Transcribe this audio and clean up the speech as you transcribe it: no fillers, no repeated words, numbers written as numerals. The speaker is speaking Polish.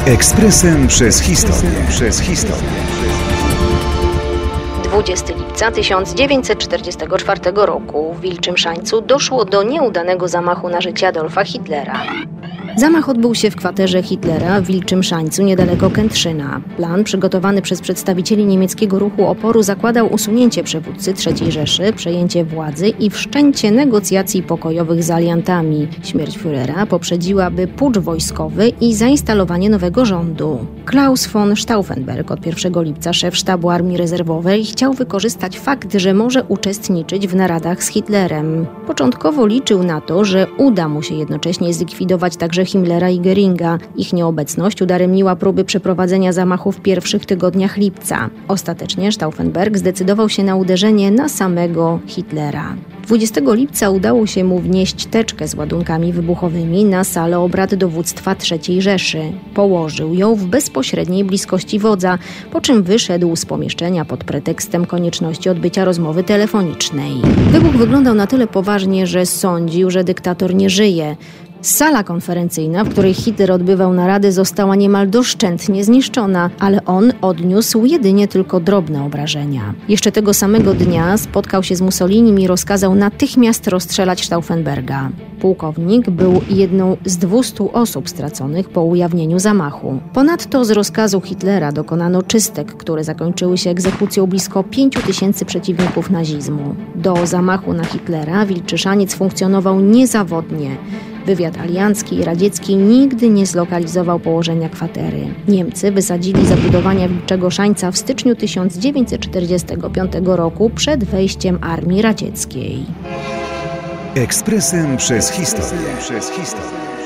Ekspresem przez historię. 20 lipca 1944 roku w Wilczym Szańcu doszło do nieudanego zamachu na życie Adolfa Hitlera. Zamach odbył się w kwaterze Hitlera w Wilczym Szańcu niedaleko Kętrzyna. Plan przygotowany przez przedstawicieli niemieckiego ruchu oporu zakładał usunięcie przywódcy III Rzeszy, przejęcie władzy i wszczęcie negocjacji pokojowych z aliantami. Śmierć Führera poprzedziłaby pucz wojskowy i zainstalowanie nowego rządu. Klaus von Stauffenberg, od 1 lipca szef sztabu Armii Rezerwowej, chciał wykorzystać fakt, że może uczestniczyć w naradach z Hitlerem. Początkowo liczył na to, że uda mu się jednocześnie zlikwidować także Himmlera i Göringa. Ich nieobecność udaremniła próby przeprowadzenia zamachu w pierwszych tygodniach lipca. Ostatecznie Stauffenberg zdecydował się na uderzenie na samego Hitlera. 20 lipca udało się mu wnieść teczkę z ładunkami wybuchowymi na salę obrad dowództwa III Rzeszy. Położył ją w bezpośredniej bliskości wodza, po czym wyszedł z pomieszczenia pod pretekstem konieczności odbycia rozmowy telefonicznej. Wybuch wyglądał na tyle poważnie, że sądził, że dyktator nie żyje. Sala konferencyjna, w której Hitler odbywał narady, została niemal doszczętnie zniszczona, ale on odniósł jedynie tylko drobne obrażenia. Jeszcze tego samego dnia spotkał się z Mussolinim i rozkazał natychmiast rozstrzelać Stauffenberga. Pułkownik był jedną z 200 osób straconych po ujawnieniu zamachu. Ponadto z rozkazu Hitlera dokonano czystek, które zakończyły się egzekucją blisko 5000 przeciwników nazizmu. Do zamachu na Hitlera Wilczy Szaniec funkcjonował niezawodnie. Wywiad aliancki i radziecki nigdy nie zlokalizował położenia kwatery. Niemcy wysadzili zabudowania Wilczego Szańca w styczniu 1945 roku przed wejściem armii radzieckiej. Ekspresem przez historię.